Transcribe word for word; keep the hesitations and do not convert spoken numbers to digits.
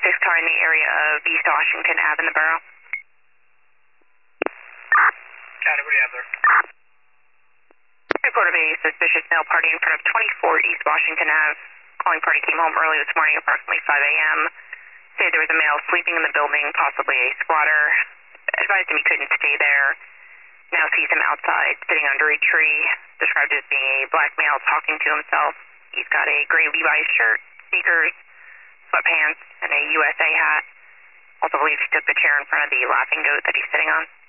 six car in the area of East Washington Ave in the borough. Got it, what do you have there? Report of a suspicious male party in front of twenty-four East Washington Ave. Calling party came home early this morning, approximately five A M Say there was a male sleeping in the building, possibly a squatter. Advised him he couldn't stay there. Now sees him outside, sitting under a tree. Described as being a black male talking to himself. He's got a gray Levi's shirt, sneakers, sweatpants, and a U S A hat. Also believes he took the chair in front of the laughing goat that he's sitting on.